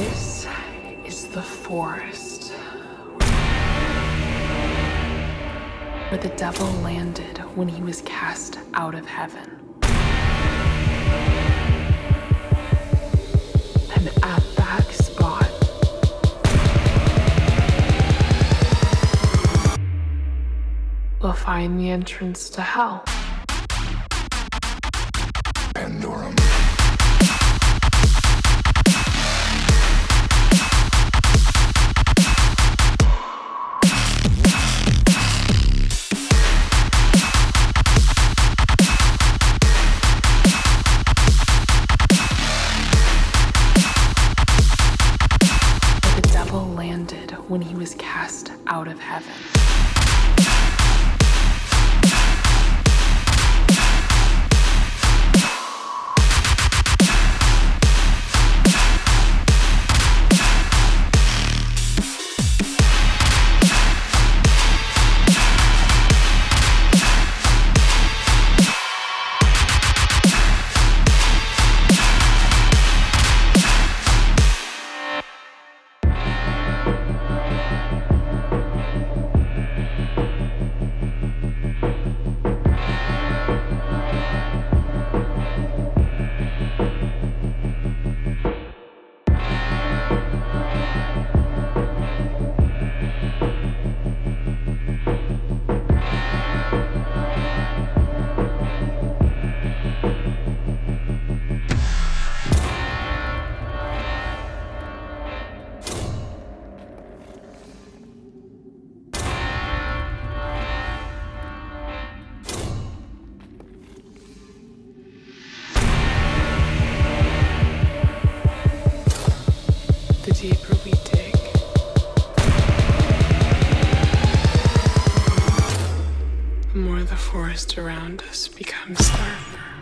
This is the forest where the devil landed when he was cast out of heaven. And at that spot, we'll find the entrance to hell. Pandorum. Where the devil landed when he was cast out of heaven. The deeper we dig, the more the forest around us becomes darker.